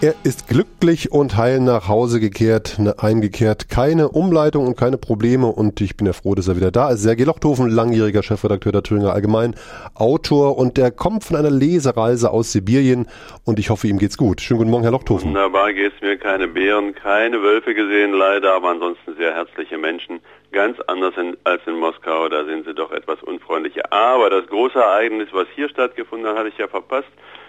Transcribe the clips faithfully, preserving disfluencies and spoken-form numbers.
Er ist glücklich und heil nach Hause gekehrt, ne, eingekehrt. Keine Umleitung und keine Probleme und ich bin ja froh, dass er wieder da ist. Sergej Lochthofen, langjähriger Chefredakteur der Thüringer Allgemein, Autor und der kommt von einer Lesereise aus Sibirien und ich hoffe, ihm geht's gut. Schönen guten Morgen, Herr Lochthofen. Wunderbar geht's mir. Keine Bären, keine Wölfe gesehen, leider, aber ansonsten sehr herzliche Menschen. Ganz anders in, als in Moskau, da sind sie doch etwas unfreundlicher. Aber das große Ereignis, was hier stattgefunden hat, hatte ich ja verpasst.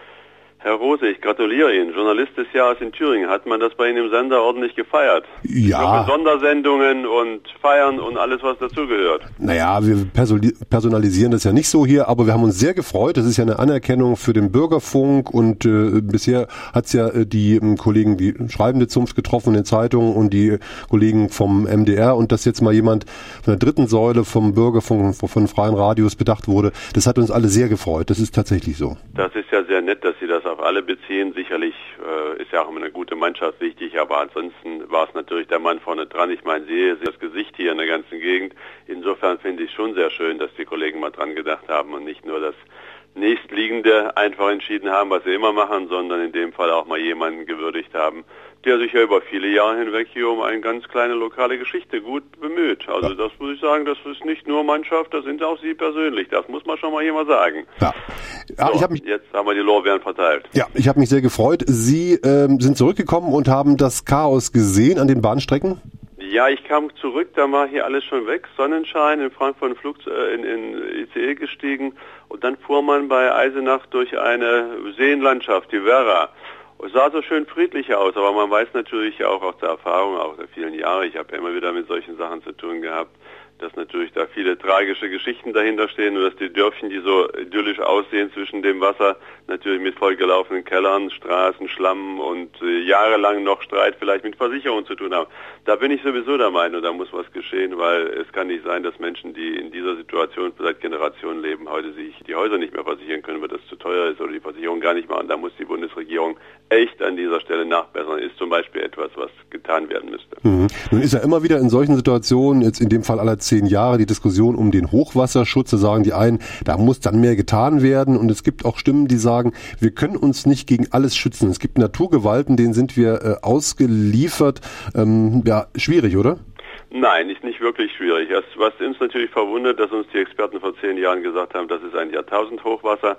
Herr Rose, ich gratuliere Ihnen. Journalist des Jahres in Thüringen. Hat man das bei Ihnen im Sender ordentlich gefeiert? Ja. Sondersendungen und Feiern und alles, was dazugehört. Naja, wir personalisieren das ja nicht so hier, aber wir haben uns sehr gefreut. Das ist ja eine Anerkennung für den Bürgerfunk und äh, bisher hat es ja äh, die äh, Kollegen, die schreibende Zunft getroffen in den Zeitungen und die Kollegen vom M D R und dass jetzt mal jemand von der dritten Säule vom Bürgerfunk, von freien Radios bedacht wurde, das hat uns alle sehr gefreut. Das ist tatsächlich so. Das ist ja sehr nett, dass Sie das auf alle beziehen. Sicherlich äh, ist ja auch immer eine gute Mannschaft wichtig, aber ansonsten war es natürlich der Mann vorne dran. Ich meine, sehe das Gesicht hier in der ganzen Gegend. Insofern finde ich es schon sehr schön, dass die Kollegen mal dran gedacht haben und nicht nur das Nächstliegende einfach entschieden haben, was sie immer machen, sondern in dem Fall auch mal jemanden gewürdigt haben, der sich ja über viele Jahre hinweg hier um eine ganz kleine lokale Geschichte gut bemüht. Also ja. Das muss ich sagen, das ist nicht nur Mannschaft, das sind auch Sie persönlich. Das muss man schon mal hier mal sagen. Ja. Ja, so, ich hab mich, jetzt haben wir die Lorbeeren verteilt. Ja, ich habe mich sehr gefreut. Sie ähm, sind zurückgekommen und haben das Chaos gesehen an den Bahnstrecken? Ja, ich kam zurück, da war hier alles schon weg. Sonnenschein, in Frankfurt Flug, äh, in, in I C E gestiegen und dann fuhr man bei Eisenach durch eine Seenlandschaft, die Werra. Es sah so schön friedlich aus, aber man weiß natürlich auch aus der Erfahrung, auch der vielen Jahre, ich habe ja immer wieder mit solchen Sachen zu tun gehabt, dass natürlich da viele tragische Geschichten dahinter stehen und dass die Dörfchen, die so idyllisch aussehen zwischen dem Wasser, natürlich mit vollgelaufenen Kellern, Straßen, Schlamm und äh, jahrelang noch Streit vielleicht mit Versicherungen zu tun haben. Da bin ich sowieso der Meinung, da muss was geschehen, weil es kann nicht sein, dass Menschen, die in dieser Situation seit Generationen leben, heute sich die Häuser nicht mehr versichern können, weil das zu teuer ist oder die Versicherung gar nicht machen. Da muss die Bundesregierung echt an dieser Stelle nachbessern. Ist zum Beispiel etwas, was getan werden müsste. Mhm. Nun ist ja immer wieder in solchen Situationen, jetzt in dem Fall aller zehn Jahre, die Diskussion um den Hochwasserschutz. Da sagen die einen, da muss dann mehr getan werden. Und es gibt auch Stimmen, die sagen, wir können uns nicht gegen alles schützen. Es gibt Naturgewalten, denen sind wir äh, ausgeliefert. Ähm, ja, schwierig, oder? Nein, ist nicht wirklich schwierig. Das, was uns natürlich verwundert, dass uns die Experten vor zehn Jahren gesagt haben, das ist ein Jahrtausend-Hochwasser.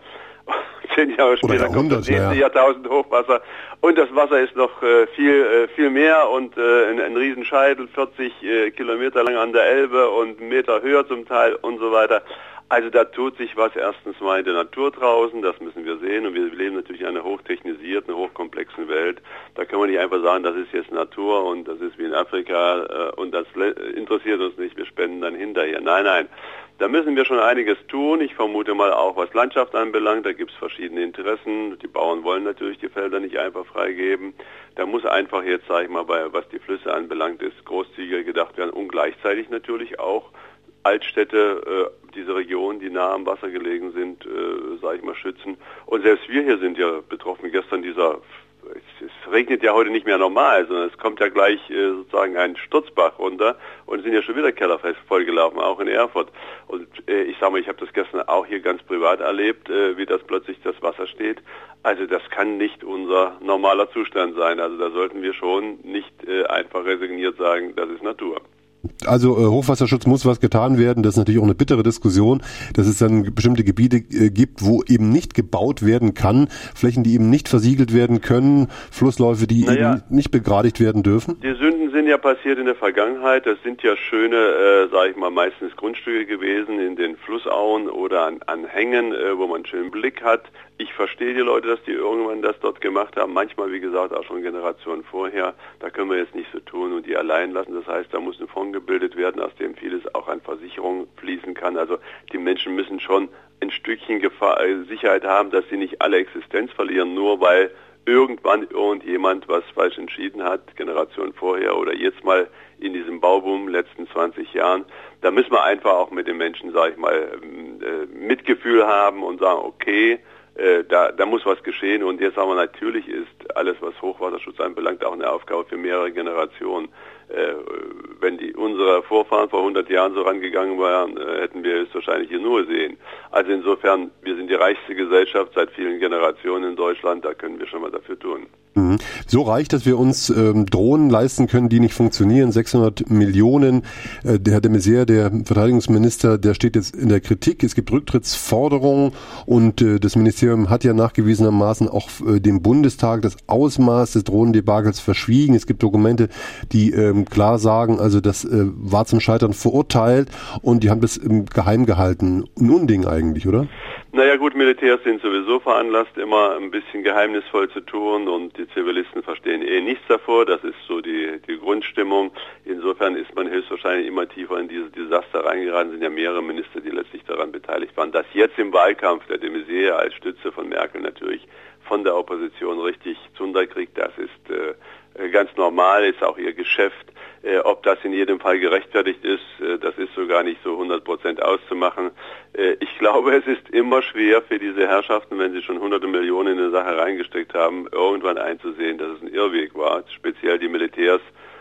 Zehn Jahre später kommt das nächste ja. Jahrtausend-Hochwasser und das Wasser ist noch äh, viel äh, viel mehr und äh, ein, ein Riesenscheitel, vierzig äh, Kilometer lang an der Elbe und einen Meter höher zum Teil und so weiter. Also da tut sich was erstens mal in der Natur draußen, das müssen wir sehen und wir leben natürlich in einer hochtechnisierten, hochkomplexen Welt. Da kann man nicht einfach sagen, das ist jetzt Natur und das ist wie in Afrika äh, und das interessiert uns nicht, wir spenden dann hinterher. Nein, nein. Da müssen wir schon einiges tun. Ich vermute mal auch, was Landschaft anbelangt. Da gibt es verschiedene Interessen. Die Bauern wollen natürlich die Felder nicht einfach freigeben. Da muss einfach jetzt, sage ich mal, bei, was die Flüsse anbelangt, ist großzügiger gedacht werden und gleichzeitig natürlich auch Altstädte, äh, diese Regionen, die nah am Wasser gelegen sind, äh, sage ich mal, schützen. Und selbst wir hier sind ja betroffen. Gestern dieser Es, es regnet ja heute nicht mehr normal, sondern es kommt ja gleich äh, sozusagen ein Sturzbach runter und es sind ja schon wieder Keller vollgelaufen, auch in Erfurt. Und äh, ich sage mal, ich habe das gestern auch hier ganz privat erlebt, äh, wie das plötzlich das Wasser steht. Also das kann nicht unser normaler Zustand sein. Also da sollten wir schon nicht äh, einfach resigniert sagen, das ist Natur. Also äh, Hochwasserschutz muss was getan werden. Das ist natürlich auch eine bittere Diskussion, dass es dann bestimmte Gebiete äh, gibt, wo eben nicht gebaut werden kann, Flächen, die eben nicht versiegelt werden können, Flussläufe, die naja, eben nicht begradigt werden dürfen. Die Sünden sind ja passiert in der Vergangenheit. Das sind ja schöne, äh, sage ich mal, meistens Grundstücke gewesen in den Flussauen oder an, an Hängen, äh, wo man einen schönen Blick hat. Ich verstehe die Leute, dass die irgendwann das dort gemacht haben. Manchmal, wie gesagt, auch schon Generationen vorher. Da können wir jetzt nicht so tun und die allein lassen. Das heißt, da muss ein Fonds gebildet werden, aus dem vieles auch an Versicherungen fließen kann. Also die Menschen müssen schon ein Stückchen Gefahr, äh, Sicherheit haben, dass sie nicht alle Existenz verlieren, nur weil irgendwann irgendjemand was falsch entschieden hat, Generation vorher oder jetzt mal in diesem Bauboom letzten zwanzig Jahren. Da müssen wir einfach auch mit den Menschen, sage ich mal, äh, Mitgefühl haben und sagen, okay, Äh, da, da muss was geschehen und jetzt sagen wir, natürlich ist alles, was Hochwasserschutz anbelangt, auch eine Aufgabe für mehrere Generationen. Äh, wenn die unsere Vorfahren vor hundert Jahren so rangegangen waren, äh, hätten wir es wahrscheinlich hier nur sehen. Also insofern, wir sind die reichste Gesellschaft seit vielen Generationen in Deutschland, da können wir schon mal dafür tun. So reich, dass wir uns ähm, Drohnen leisten können, die nicht funktionieren. sechshundert Millionen. Äh, der Herr de Maizière, der Verteidigungsminister, der steht jetzt in der Kritik. Es gibt Rücktrittsforderungen und äh, das Ministerium hat ja nachgewiesenermaßen auch äh, dem Bundestag das Ausmaß des Drohnendebakels verschwiegen. Es gibt Dokumente, die ähm, klar sagen, also das äh, war zum Scheitern verurteilt und die haben das ähm, geheim gehalten. Ein Unding eigentlich, oder? Naja gut, Militärs sind sowieso veranlasst, immer ein bisschen geheimnisvoll zu tun und die Zivilisten verstehen eh nichts davor. Das ist so die, die Grundstimmung. Insofern ist man höchstwahrscheinlich immer tiefer in dieses Desaster reingeraten. Es sind ja mehrere Minister, die letztlich daran beteiligt waren. Dass jetzt im Wahlkampf der de Maizière als Stütze von Merkel natürlich von der Opposition richtig Zunder kriegt, das ist äh, ganz normal, ist auch ihr Geschäft. Äh, ob das in jedem Fall gerechtfertigt ist, äh, das ist so gar nicht so hundert Prozent auszumachen. Äh, ich glaube, es ist immer schwer für diese Herrschaften, wenn sie schon hunderte Millionen in eine Sache reingesteckt haben, irgendwann einzusehen, dass es ein Irrweg war. Speziell die Militärs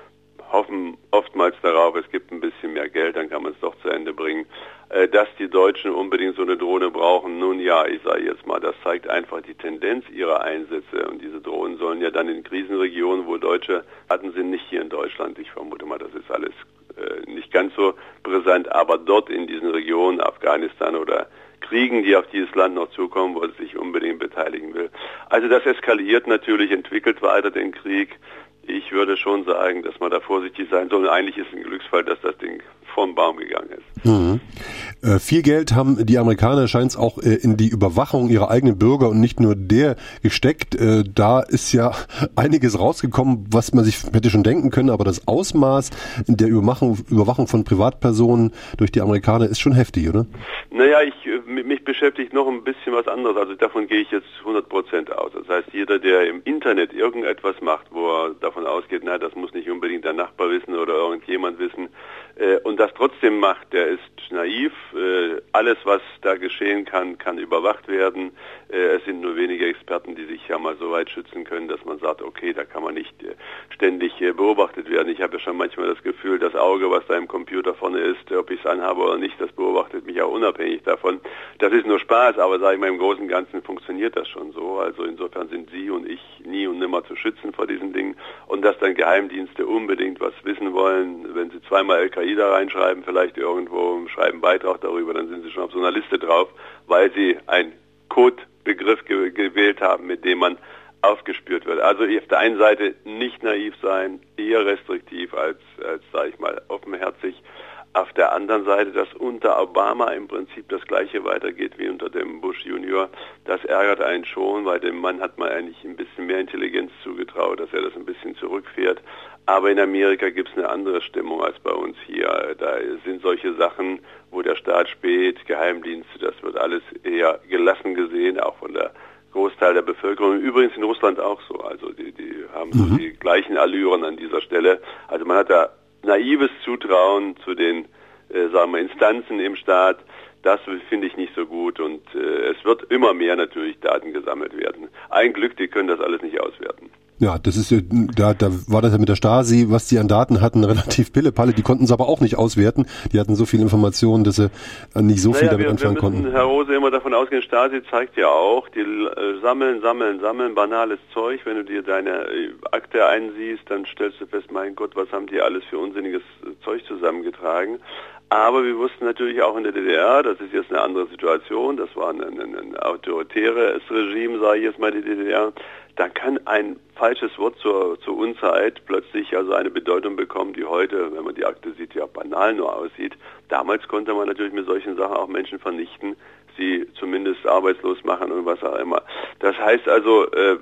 hoffen oftmals darauf, es gibt ein bisschen mehr Geld, dann kann man es doch zu Ende bringen. Äh, dass die Deutschen unbedingt so eine Drohne brauchen, nun ja, ich sage jetzt mal, das zeigt einfach die Tendenz ihrer Einsätze. Und diese Drohnen sollen ja dann in Krisenregionen, wo Deutsche hatten, sind nicht hier in Deutschland. Ich vermute mal, das ist alles äh, nicht ganz so brisant, aber dort in diesen Regionen, Afghanistan oder Kriegen, die auf dieses Land noch zukommen, wo es sich unbedingt beteiligen will. Also das eskaliert natürlich, entwickelt weiter den Krieg. Ich würde schon sagen, dass man da vorsichtig sein soll. Und eigentlich ist es ein Glücksfall, dass das Ding vom Baum gegangen ist. Mhm. Äh, viel Geld haben die Amerikaner, scheint es auch äh, in die Überwachung ihrer eigenen Bürger und nicht nur der gesteckt. Äh, da ist ja einiges rausgekommen, was man sich hätte schon denken können, aber das Ausmaß der Überwachung, Überwachung von Privatpersonen durch die Amerikaner ist schon heftig, oder? Naja, ich, mich beschäftigt noch ein bisschen was anderes. Also davon gehe ich jetzt hundert Prozent aus. Das heißt, jeder, der im Internet irgendetwas macht, wo er davon ausgeht, na, das muss nicht unbedingt der Nachbar wissen oder irgendjemand wissen, äh, und das trotzdem macht, der ist naiv. Äh, alles, was da geschehen kann, kann überwacht werden. Äh, es sind nur wenige Experten, die sich ja mal so weit schützen können, dass man sagt, okay, da kann man nicht äh, ständig äh, beobachtet werden. Ich habe ja schon manchmal das Gefühl, das Auge, was da im Computer vorne ist, ob ich es anhabe oder nicht, das beobachtet mich auch unabhängig davon. Das ist nur Spaß, aber sage ich mal, im Großen und Ganzen funktioniert das schon so. Also insofern sind Sie und ich nie und nimmer zu schützen vor diesen Dingen. Und dass dann Geheimdienste unbedingt was wissen wollen, wenn sie zweimal Al-Qaida reinschreiben, vielleicht irgendwo, schreiben Beitrag darüber, dann sind sie schon auf so einer Liste drauf, weil sie einen Codebegriff ge- gewählt haben, mit dem man aufgespürt wird. Also auf der einen Seite nicht naiv sein, eher restriktiv als, als sage ich mal, offenherzig. Auf der anderen Seite, dass unter Obama im Prinzip das Gleiche weitergeht wie unter dem Bush Junior, das ärgert einen schon, weil dem Mann hat man eigentlich ein bisschen mehr Intelligenz zugetraut, dass er das ein bisschen zurückfährt. Aber in Amerika gibt es eine andere Stimmung als bei uns hier. Da sind solche Sachen, wo der Staat spät, Geheimdienste, das wird alles eher gelassen gesehen, auch von der Großteil der Bevölkerung. Übrigens in Russland auch so. Also die, die haben so die gleichen Allüren an dieser Stelle. Also man hat da naives Zutrauen zu den, äh, sagen wir, Instanzen im Staat, das finde ich nicht so gut und äh, es wird immer mehr natürlich Daten gesammelt werden. Ein Glück, die können das alles nicht auswerten. Ja, das ist da, da war das ja mit der Stasi, was die an Daten hatten, relativ Pillepalle. Die konnten es aber auch nicht auswerten. Die hatten so viel Informationen, dass sie nicht so viel naja, damit wir, anfangen wir müssen, konnten. Herr Rose, immer davon ausgehen, Stasi zeigt ja auch, die äh, sammeln, sammeln, sammeln, banales Zeug. Wenn du dir deine äh, Akte einsiehst, dann stellst du fest, mein Gott, was haben die alles für unsinniges äh, Zeug zusammengetragen. Aber wir wussten natürlich auch in der D D R, das ist jetzt eine andere Situation, das war ein, ein, ein autoritäres Regime, sage ich jetzt mal, die D D R. Da kann ein falsches Wort zur, zur Unzeit plötzlich also eine Bedeutung bekommen, die heute, wenn man die Akte sieht, ja banal nur aussieht. Damals konnte man natürlich mit solchen Sachen auch Menschen vernichten, sie zumindest arbeitslos machen und was auch immer. Das heißt also, äh,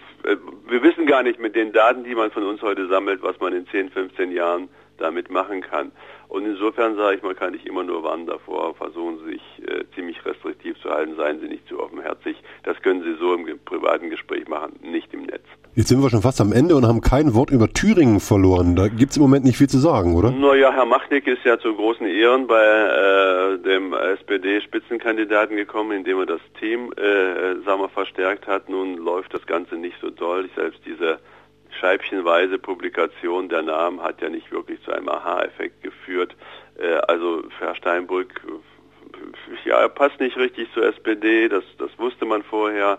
wir wissen gar nicht mit den Daten, die man von uns heute sammelt, was man in zehn, fünfzehn Jahren damit machen kann. Und insofern sage ich mal, kann ich immer nur warnen davor, versuchen Sie sich äh, ziemlich restriktiv zu halten, seien Sie nicht zu offenherzig. Das können Sie so im privaten Gespräch machen, nicht im Netz. Jetzt sind wir schon fast am Ende und haben kein Wort über Thüringen verloren. Da gibt es im Moment nicht viel zu sagen, oder? Naja, Herr Machnick ist ja zu großen Ehren bei äh, dem S P D-Spitzenkandidaten gekommen, indem er das Team äh, sagen wir, verstärkt hat. Nun läuft das Ganze nicht so doll. Ich selbst diese scheibchenweise Publikation der Namen hat ja nicht wirklich zu einem Aha-Effekt geführt. Äh, also Herr Steinbrück, ja, er passt nicht richtig zur S P D, das, das wusste man vorher.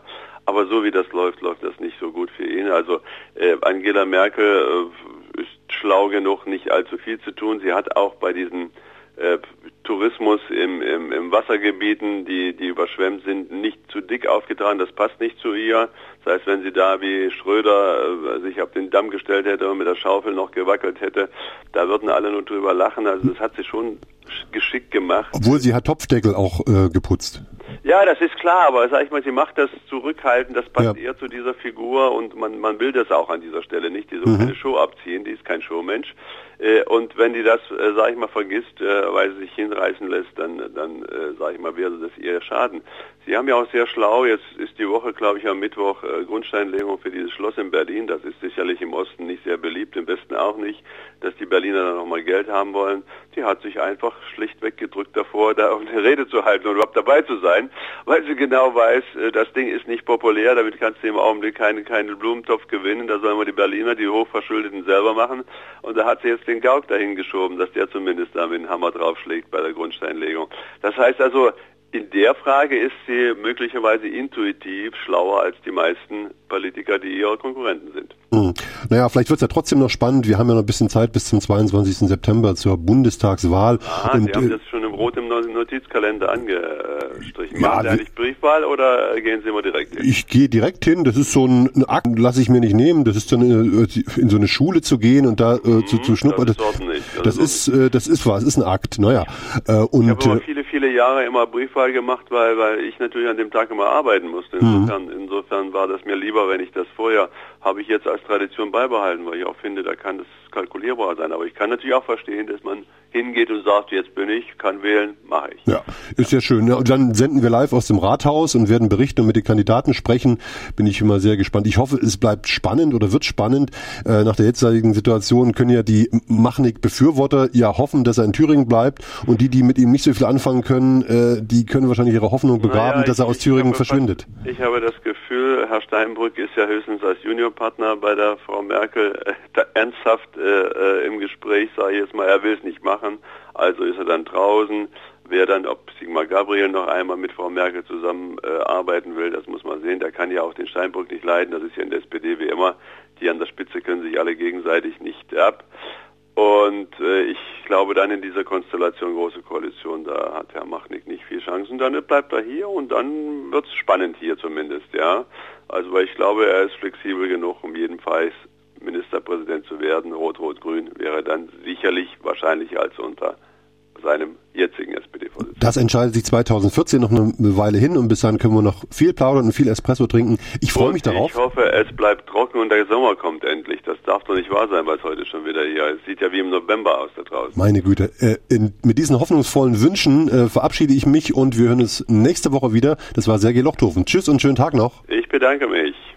Aber so wie das läuft, läuft das nicht so gut für ihn. Also äh, Angela Merkel äh, ist schlau genug, nicht allzu viel zu tun. Sie hat auch bei diesen äh, Tourismus im, im, im Wassergebieten, die, die überschwemmt sind, nicht zu dick aufgetragen. Das passt nicht zu ihr. Das heißt, wenn sie da wie Schröder äh, sich auf den Damm gestellt hätte und mit der Schaufel noch gewackelt hätte, da würden alle nur drüber lachen. Also das hat sie schon geschickt gemacht. Obwohl sie hat Topfdeckel auch äh, geputzt. Ja, das ist klar, aber sag ich mal, sie macht das zurückhaltend, das passt ja eher zu dieser Figur und man, man will das auch an dieser Stelle nicht, die so mhm. keine Show abziehen, die ist kein Showmensch. Äh, und wenn die das, äh, sag ich mal, vergisst, äh, weil sie sich hinreißen lässt, dann, dann äh, sag ich mal, wäre das ihr Schaden. Sie haben ja auch sehr schlau, jetzt ist die Woche, glaube ich, am Mittwoch äh, Grundsteinlegung für dieses Schloss in Berlin. Das ist sicherlich im Osten nicht sehr beliebt, im Westen auch nicht, dass die Berliner dann nochmal Geld haben wollen. Die hat sich einfach schlichtweg gedrückt davor, da eine Rede zu halten und überhaupt dabei zu sein, weil sie genau weiß, äh, das Ding ist nicht populär, damit kannst du im Augenblick keinen keinen Blumentopf gewinnen, da sollen wir die Berliner, die Hochverschuldeten, selber machen. Und da hat sie jetzt den Gauck dahin geschoben, dass der zumindest da mit dem Hammer draufschlägt bei der Grundsteinlegung. Das heißt also, in der Frage ist sie möglicherweise intuitiv schlauer als die meisten Politiker, die ihre Konkurrenten sind. Hm. Naja, vielleicht wird es ja trotzdem noch spannend. Wir haben ja noch ein bisschen Zeit bis zum zweiundzwanzigsten September zur Bundestagswahl. Ah, und, Sie haben das schon im Rot im Notizkalender angestrichen. Ja, machen Sie eigentlich Briefwahl oder gehen Sie immer direkt hin? Ich gehe direkt hin. Das ist so ein, ein Akt, lasse ich mir nicht nehmen. Das ist dann äh, in so eine Schule zu gehen und da äh, mhm, zu, zu schnuppern. Das, das, das, das ist, äh, das ist was. Das ist ein Akt. Naja. Äh, und, ich habe aber viele, viele Jahre immer Briefwahl gemacht, weil, weil ich natürlich an dem Tag immer arbeiten musste. Insofern, mhm. insofern war das mir lieber, wenn ich das vorher, habe ich jetzt als Tradition beibehalten, weil ich auch finde, da kann das kalkulierbar sein. Aber ich kann natürlich auch verstehen, dass man hingeht und sagt, jetzt bin ich, kann wählen, mache ich. Ja, ist ja schön. Ja, und dann senden wir live aus dem Rathaus und werden berichten und mit den Kandidaten sprechen. Bin ich immer sehr gespannt. Ich hoffe, es bleibt spannend oder wird spannend. Äh, nach der jetzigen Situation können ja die Machnig-Befürworter ja hoffen, dass er in Thüringen bleibt. Und die, die mit ihm nicht so viel anfangen können, äh, die können wahrscheinlich ihre Hoffnung begraben, naja, dass er aus Thüringen verschwindet. Fast, ich habe das Gefühl, Herr Steinbrück ist ja höchstens als Juniorpartner bei der Frau Merkel äh, da ernsthaft äh, im Gespräch, sage ich jetzt mal, er will es nicht machen. Also ist er dann draußen. Wer dann, ob Sigmar Gabriel noch einmal mit Frau Merkel zusammen äh, arbeiten will, das muss man sehen. Der kann ja auch den Steinbrück nicht leiden. Das ist ja in der S P D wie immer. Die an der Spitze können sich alle gegenseitig nicht ab. Und äh, ich glaube dann in dieser Konstellation Große Koalition, da hat Herr Machnig nicht viel Chancen. Dann bleibt er hier und dann wird es spannend hier zumindest, ja. Also weil ich glaube, er ist flexibel genug, um jedenfalls Ministerpräsident zu werden. Rot-Rot-Grün wäre dann sicherlich wahrscheinlicher als unter seinem jetzigen S P D-Vorsitzenden. Das entscheidet sich zweitausendvierzehn noch eine Weile hin und bis dahin können wir noch viel plaudern und viel Espresso trinken. Ich freue mich darauf. Ich hoffe, es bleibt trocken und der Sommer kommt endlich. Das darf doch nicht wahr sein, weil es heute schon wieder hier ist. Es sieht ja wie im November aus da draußen. Meine Güte. Äh, in, mit diesen hoffnungsvollen Wünschen äh, verabschiede ich mich und wir hören uns nächste Woche wieder. Das war Sergej Lochthofen. Tschüss und schönen Tag noch. Ich bedanke mich.